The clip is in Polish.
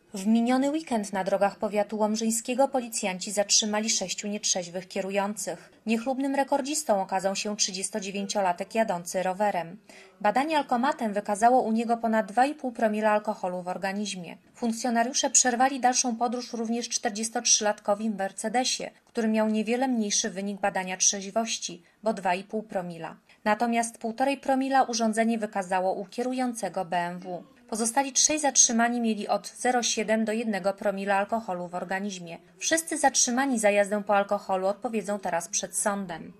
W miniony weekend na drogach powiatu łomżyńskiego policjanci zatrzymali 6 nietrzeźwych kierujących. Niechlubnym rekordzistą okazał się 39-latek jadący rowerem. Badanie alkomatem wykazało u niego ponad 2,5 promila alkoholu w organizmie. Funkcjonariusze przerwali dalszą podróż również 43-latkowi w Mercedesie, który miał niewiele mniejszy wynik badania trzeźwości, bo 2,5 promila. Natomiast 1,5 promila urządzenie wykazało u kierującego BMW. Pozostali 3 zatrzymani mieli od 0,7 do 1 promila alkoholu w organizmie. Wszyscy zatrzymani za jazdę po alkoholu odpowiedzą teraz przed sądem.